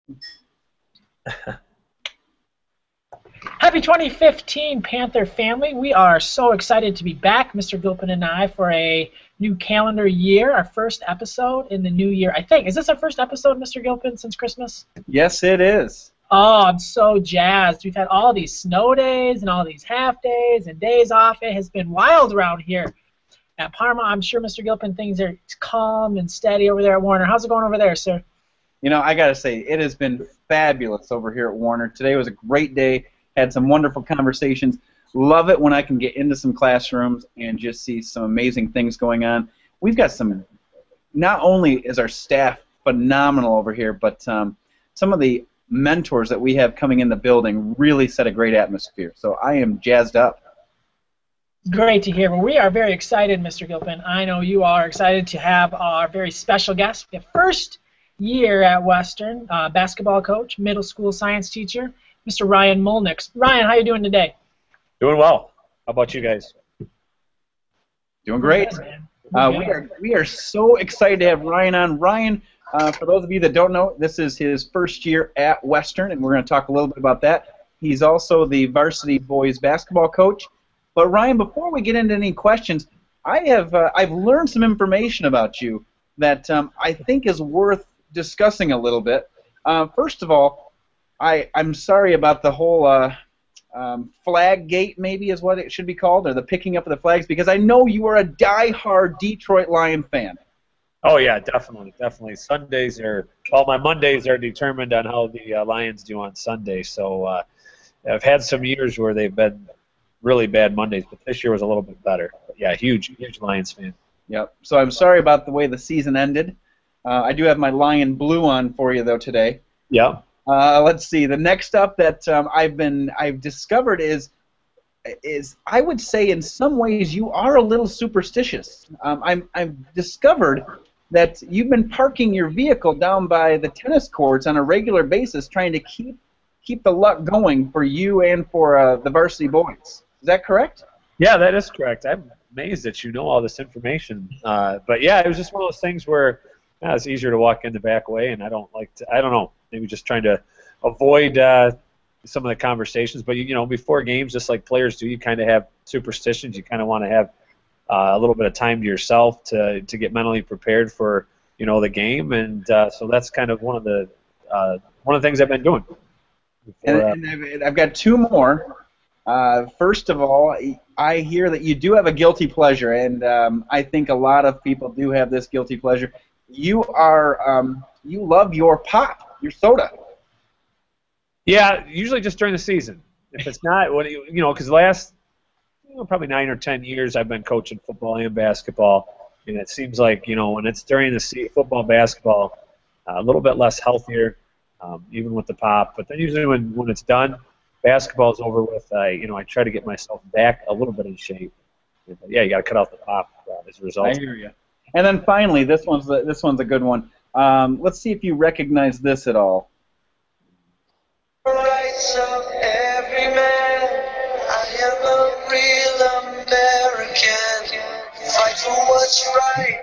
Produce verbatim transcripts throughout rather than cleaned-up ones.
Happy twenty fifteen, Panther family. We are so excited to be back, Mister Gilpin and I, for a new calendar year, our first episode in the new year. I think. Is this our first episode, Mister Gilpin, since Christmas? Yes, it is. Oh, I'm so jazzed. We've had all these snow days and all these half days and days off. It has been wild around here at Parma. I'm sure, Mister Gilpin, things are calm and steady over there at Warner. How's it going over there, sir? You know, I got to say, it has been fabulous over here at Warner. Today was a great day. Had some wonderful conversations. Love it when I can get into some classrooms and just see some amazing things going on. We've got some, not only is our staff phenomenal over here, but um, some of the mentors that we have coming in the building really set a great atmosphere. So I am jazzed up. Great to hear. Well, we are very excited, Mister Gilpin. I know you are excited to have our very special guest. The first year at Western, uh, basketball coach, middle school science teacher, Mister Ryan Molnix. Ryan, how are you doing today? Doing well. How about you guys? Doing great. Uh, we are we are so excited to have Ryan on. Ryan, uh, for those of you that don't know, this is his first year at Western, and we're going to talk a little bit about that. He's also the varsity boys basketball coach. But Ryan, before we get into any questions, I have uh, I've learned some information about you that um, I think is worth discussing a little bit. Uh, first of all, I I'm sorry about the whole uh, um, flag gate, maybe is what it should be called, or the picking up of the flags, because I know you are a die-hard Detroit Lion fan. Oh yeah, definitely, definitely. Sundays are well, my Mondays are determined on how the uh, Lions do on Sunday. So uh, I've had some years where they've been really bad Mondays, but this year was a little bit better. But yeah, huge, huge Lions fan. Yep. So I'm sorry about the way the season ended. Uh, I do have my Lion blue on for you though today. Yeah. Uh, let's see. The next up that um, I've been I've discovered is is I would say in some ways you are a little superstitious. Um, I'm I've discovered that you've been parking your vehicle down by the tennis courts on a regular basis, trying to keep keep the luck going for you and for uh, the varsity boys. Is that correct? Yeah, that is correct. I'm amazed that you know all this information. Uh, but yeah, it was just one of those things where yeah, it's easier to walk in the back way, and I don't like to. I don't know. Maybe just trying to avoid uh, some of the conversations. But you know, before games, just like players do, you kind of have superstitions. You kind of want to have uh, a little bit of time to yourself to to get mentally prepared for you know the game, and uh, so that's kind of one of the uh, one of the things I've been doing. Before, and, and I've, I've got two more. Uh, first of all, I hear that you do have a guilty pleasure, and um, I think a lot of people do have this guilty pleasure. You are um, you love your pop, your soda. Yeah, usually just during the season. If it's not, what you know, because the last you know, probably nine or ten years I've been coaching football and basketball, and it seems like you know when it's during the se- football, basketball, uh, a little bit less healthier, um, even with the pop. But then usually when when it's done, basketball's over with. I you know I try to get myself back a little bit in shape. But yeah, you got to cut out the pop uh, as a result. I hear you. And then finally, this one's the, this one's a good one. Um, let's see if you recognize this at all. Rights of every man. I am a real American. Fight for what's right.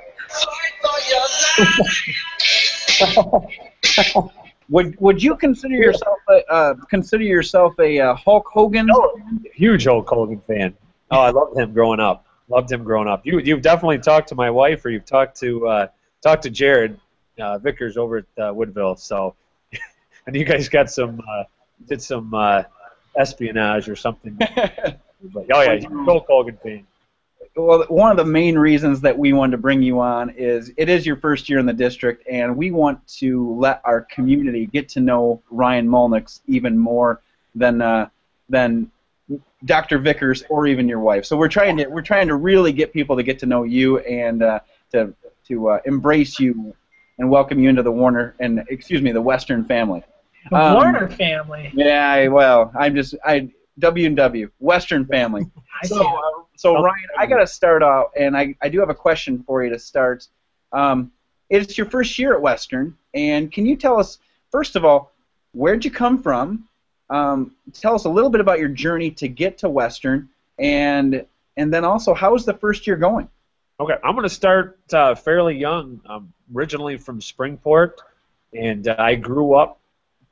Fight for your life. Would Would you consider yourself a, uh, consider yourself a uh, Hulk Hogan? Oh, huge Hulk Hogan fan. Oh, I loved him growing up. Loved him growing up. You you've definitely talked to my wife, or you've talked to uh, talked to Jared uh, Vickers over at uh, Woodville. So, and you guys got some uh, did some uh, espionage or something. But, oh yeah, huge Hulk Hogan fan. Well, one of the main reasons that we wanted to bring you on is it is your first year in the district, and we want to let our community get to know Ryan Molnix even more than uh, than Doctor Vickers or even your wife. So we're trying to we're trying to really get people to get to know you and uh, to to uh, embrace you and welcome you into the Warner and excuse me the Western family. The um, Warner family. Yeah, I, well, I'm just I W and W Western family. So uh, so Ryan, I got to start out, and I I do have a question for you to start. Um, it's your first year at Western, and can you tell us first of all where'd you come from? Um, tell us a little bit about your journey to get to Western, and and then also how's the first year going? Okay, I'm going to start uh, fairly young. I'm originally from Springport, and uh, I grew up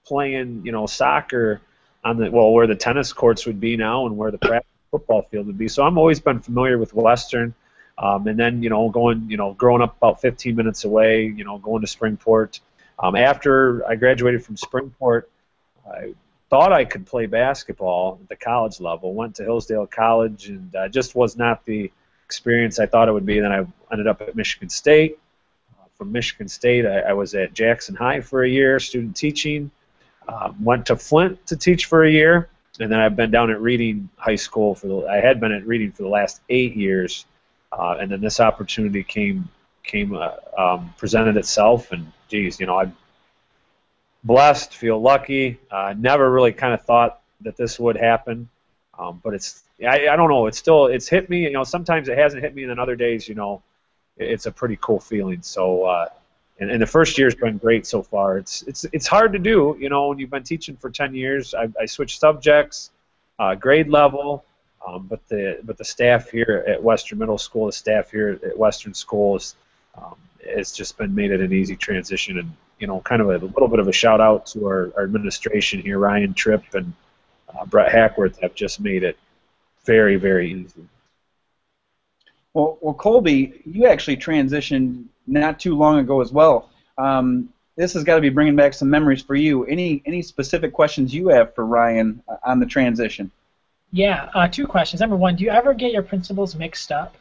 playing, you know, soccer on the well where the tennis courts would be now and where the practice football field would be. So I've always been familiar with Western. Um, and then, you know, going, you know, growing up about fifteen minutes away, you know, going to Springport. Um, after I graduated from Springport, I thought I could play basketball at the college level. Went to Hillsdale College, and uh, just was not the experience I thought it would be. Then I ended up at Michigan State. Uh, from Michigan State, I, I was at Jackson High for a year, student teaching. Um, went to Flint to teach for a year, and then I've been down at Reading High School for the. I had been at Reading for the last eight years. Uh, and then this opportunity came came uh, um, presented itself, and geez, you know, I'm blessed, feel lucky. Uh, never really kind of thought that this would happen, um, but it's I, I don't know. It's still it's hit me. You know, sometimes it hasn't hit me, and then other days, you know, it's a pretty cool feeling. So, uh, and, and the first year's been great so far. It's it's it's hard to do. You know, when you've been teaching for ten years, I, I switched subjects, uh, grade level. Um, but the but the staff here at Western Middle School, the staff here at Western Schools, um, it's just been made it an easy transition, and you know, kind of a, a little bit of a shout out to our, our administration here, Ryan Tripp and uh, Brett Hackworth have just made it very very easy. Well, well, Colby, you actually transitioned not too long ago as well. Um, this has got to be bringing back some memories for you. Any any specific questions you have for Ryan uh, on the transition? Yeah, uh, two questions. Number one, do you ever get your principals mixed up?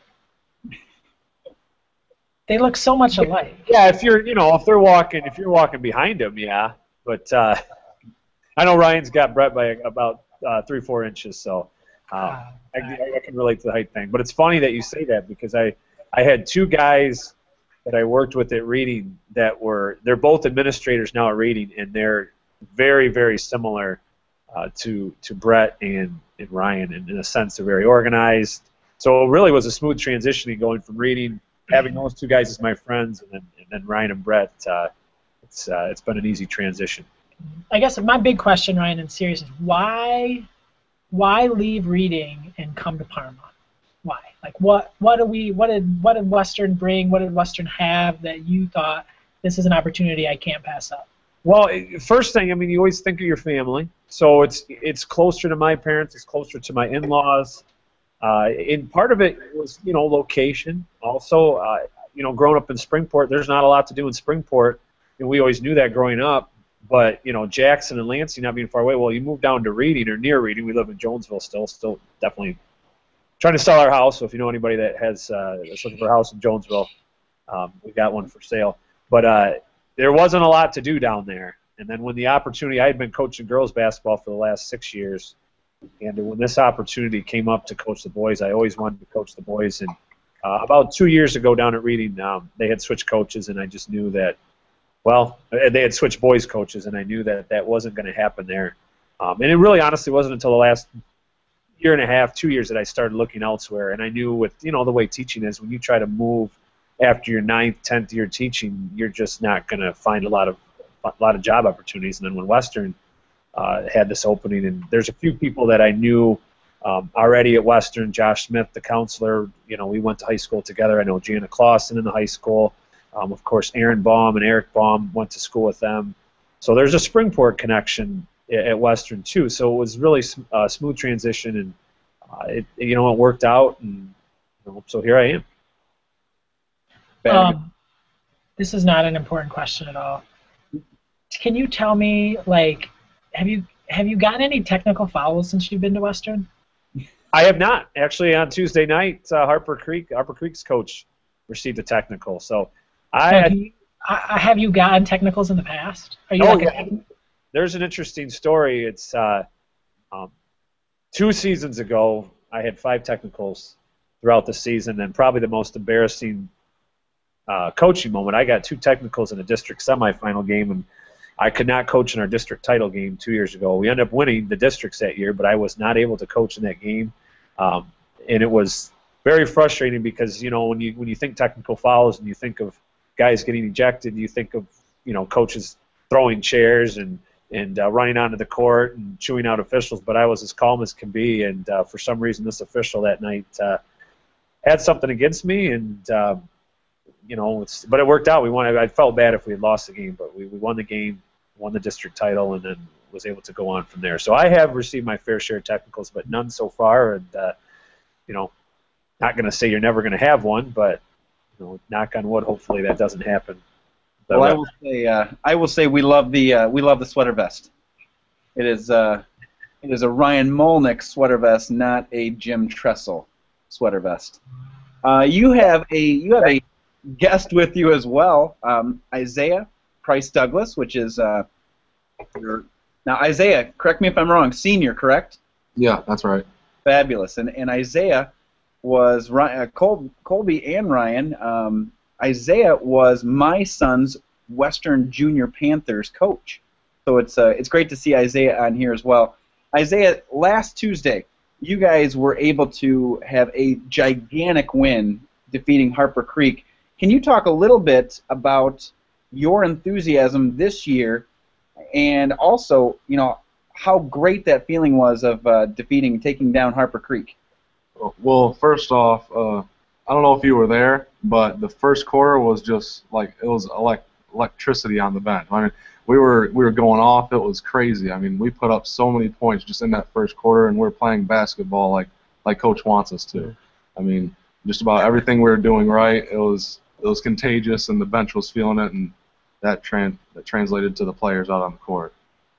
They look so much alike. Yeah, if you're, you know, if they're walking, if you're walking behind them, yeah. But uh, I know Ryan's got Brett by about uh, three, four inches, so uh, I, I can relate to the height thing. But it's funny that you say that because I, I had two guys that I worked with at Reading that were, they're both administrators now at Reading, and they're very, very similar uh, to to Brett and and Ryan, and in a sense they're very organized. So it really was a smooth transitioning going from Reading, having those two guys as my friends, and then and then Ryan and Brett. Uh, it's uh, it's been an easy transition. I guess my big question, Ryan, and serious, is why why leave Reading and come to Parma? Why? Like what what do we what did what did Western bring? What did Western have that you thought this is an opportunity I can't pass up? Well, first thing, I mean, you always think of your family. So it's it's closer to my parents, it's closer to my in-laws. Uh, and part of it was, you know, location. Also, uh, you know, growing up in Springport, there's not a lot to do in Springport, and we always knew that growing up. But, you know, Jackson and Lansing not being far away, well, you move down to Reading or near Reading. We live in Jonesville still, still definitely trying to sell our house. So if you know anybody that has uh, that's looking for a house in Jonesville, um, we got one for sale. But uh, there wasn't a lot to do down there. And then when the opportunity, I had been coaching girls basketball for the last six years, and when this opportunity came up to coach the boys, I always wanted to coach the boys. And uh, about two years ago down at Reading, um, they had switched coaches, and I just knew that, well, they had switched boys coaches, and I knew that that wasn't going to happen there. Um, and it really honestly wasn't until the last year and a half, two years that I started looking elsewhere. And I knew with, you know, the way teaching is, when you try to move after your ninth, tenth year teaching, you're just not going to find a lot of a lot of job opportunities. And then when Western uh, had this opening, and there's a few people that I knew um, already at Western, Josh Smith, the counselor, you know, we went to high school together. I know Jana Clausen in the high school. Um, of course, Aaron Baum and Eric Baum went to school with them. So there's a Springport connection at, at Western too. So it was really a uh, smooth transition, and uh, it, you know, it worked out, and you know, so here I am. Um, this is not an important question at all. Can you tell me, like, have you have you gotten any technical fouls since you've been to Western? I have not. Actually, on Tuesday night, uh, Harper Creek, Harper Creek's coach received a technical. So, I, so have, you, I have you gotten technicals in the past? Are you oh, like yeah. a, There's an interesting story. It's uh, um, two seasons ago, I had five technicals throughout the season, and probably the most embarrassing uh, coaching moment. I got two technicals in a district semifinal game, and I could not coach in our district title game two years ago. We ended up winning the districts that year, but I was not able to coach in that game, um, and it was very frustrating because, you know, when you when you think technical fouls and you think of guys getting ejected, you think of, you know, coaches throwing chairs and and uh, running onto the court and chewing out officials. But I was as calm as can be, and uh, for some reason, this official that night uh, had something against me, and uh, you know, it's, but it worked out. We won. I felt bad if we had lost the game, but we, we won the game. won the district title, and then was able to go on from there. So I have received my fair share of technicals, but none so far. And uh, you know, not going to say you're never going to have one, but you know, knock on wood, hopefully that doesn't happen. But, well, I will say, uh, I will say, we love the uh, we love the sweater vest. It is uh, it is a Ryan Molnick sweater vest, not a Jim Tressel sweater vest. Uh, you have a you have a guest with you as well, um, Isaiah Price Douglas, which is uh, your, now Isaiah. Correct me if I'm wrong. Senior, correct? Yeah, that's right. Fabulous. And and Isaiah was Ryan, uh, Col- Colby and Ryan. Um, Isaiah was my son's Western Junior Panthers coach. So it's uh, it's great to see Isaiah on here as well. Isaiah, last Tuesday, you guys were able to have a gigantic win defeating Harper Creek. Can you talk a little bit about your enthusiasm this year, and also, you know, how great that feeling was of uh, defeating, taking down Harper Creek? Well, first off, uh, I don't know if you were there, but the first quarter was just like it was elect- electricity on the bench. I mean, we were we were going off. It was crazy. I mean, we put up so many points just in that first quarter, and we're playing basketball like like Coach wants us to. I mean, just about everything we were doing right. It was it was contagious, and the bench was feeling it, and that tran- that translated to the players out on the court.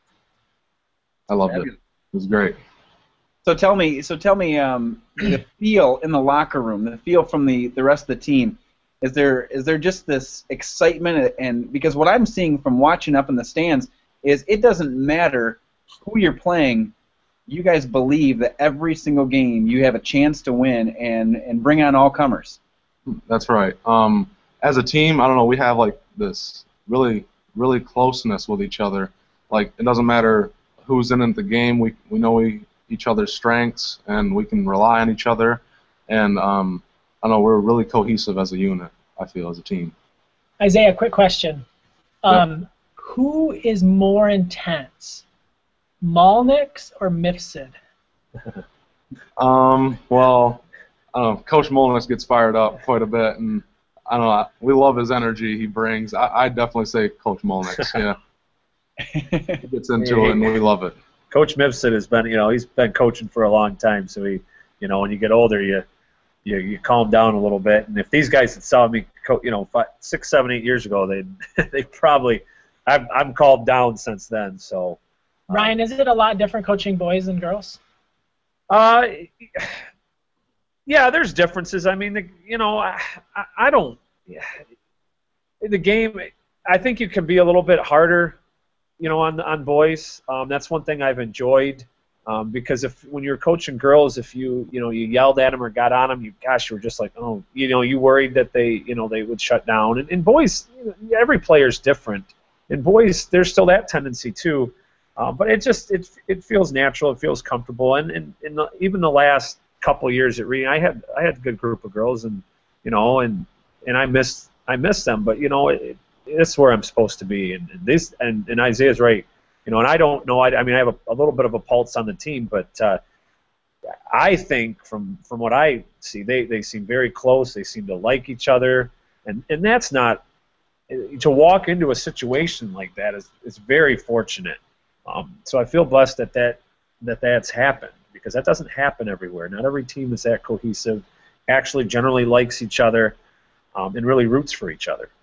I loved it. It was great. So tell me, so tell me, um, the feel in the locker room, the feel from the, the rest of the team. Is there is there just this excitement? And because what I'm seeing from watching up in the stands is it doesn't matter who you're playing. You guys believe that every single game you have a chance to win and, and bring on all comers. That's right. Um, as a team, I don't know, we have like this really really closeness with each other. Like it doesn't matter who's in the game. We we know we. each other's strengths, and we can rely on each other. And um, I know we're really cohesive as a unit, I feel, as a team. Isaiah, quick question. Um, Yep. Who is more intense, Molnix or Mifsud? Um, well, I don't know, Coach Molnix gets fired up quite a bit, and I don't know, we love his energy he brings. I, I'd definitely say Coach Molnix, yeah. He gets into it, and we love it. Coach Mifsud has been, you know, he's been coaching for a long time. So he, you know, when you get older, you, you, you calm down a little bit. And if these guys had saw me, co- you know, five, six, seven, eight years ago, they, they probably, I'm, I'm calmed down since then. So, um, Ryan, is it a lot different coaching boys and girls? Uh, yeah, there's differences. I mean, the, you know, I, I, I don't. Yeah, the game, I think you can be a little bit harder. You know, on on boys, um, that's one thing I've enjoyed um, because if when you're coaching girls, if you you know you yelled at them or got on them, you gosh, you were just like, oh, you know, you worried that they you know they would shut down. And, and boys, you know, every player's different. And boys, there's still that tendency too, uh, but it just it it feels natural, it feels comfortable. And and, and the, even the last couple of years at Reading, I had I had a good group of girls, and you know, and and I missed I missed them, but you know. It, This is where I'm supposed to be, and, and this and, and Isaiah's right, you know. And I don't know. I, I mean, I have a, a little bit of a pulse on the team, but uh, I think from from what I see, they, they seem very close. They seem to like each other, and, and that's not to walk into a situation like that is is very fortunate. Um, so I feel blessed that that that that's happened because that doesn't happen everywhere. Not every team is that cohesive. Actually, generally likes each other, um, and really roots for each other.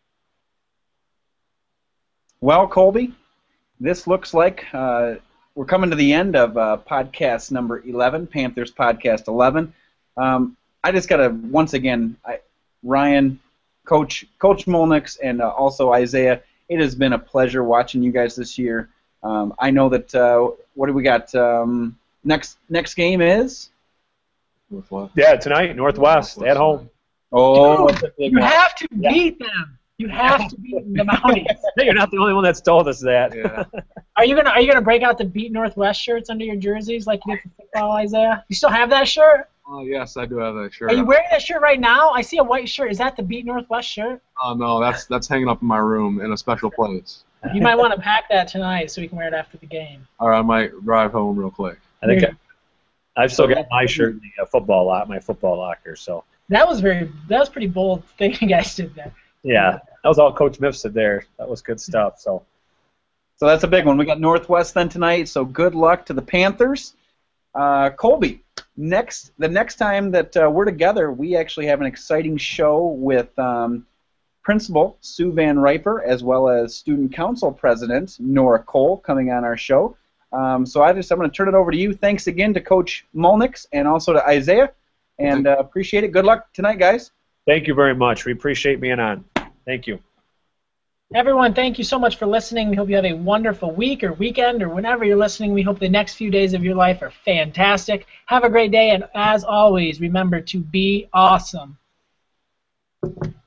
Well, Colby, this looks like uh, we're coming to the end of uh, podcast number eleven, Panthers Podcast eleven. Um, I just got to, once again, I, Ryan, Coach Coach Molnix, and uh, also Isaiah, it has been a pleasure watching you guys this year. Um, I know that, uh, what do we got? Um, next next game is? Northwest. Yeah, tonight, Northwest, Northwest at home. Oh, Dude, you have to Yeah. beat them. You have to beat the Mounties. No, you're not the only one that's told us that. Yeah. Are you gonna Are you gonna break out the Beat Northwest shirts under your jerseys like you did for football, Isaiah? You still have that shirt? Oh, yes, I do have that shirt. Are you wearing that shirt right now? I see a white shirt. Is that the Beat Northwest shirt? Oh, no, that's that's hanging up in my room in a special place. You might want to pack that tonight so we can wear it after the game. All right, I might drive home real quick. I think I, I've still got my shirt in the uh, football lot, my football locker. So That was very. That was pretty bold thing you guys did there. yeah, that was all Coach Mifsud there. That was good stuff. So So that's a big one. We got Northwest then tonight, so good luck to the Panthers. Uh, Colby, next the next time that uh, we're together, we actually have an exciting show with um, Principal Sue Van Riper as well as Student Council President Nora Cole coming on our show. Um, so I just I'm going to turn it over to you. Thanks again to Coach Mulnix and also to Isaiah, and uh, appreciate it. Good luck tonight, guys. Thank you very much. We appreciate being on. Thank you. Everyone, thank you so much for listening. We hope you have a wonderful week or weekend or whenever you're listening. We hope the next few days of your life are fantastic. Have a great day, and as always, remember to be awesome.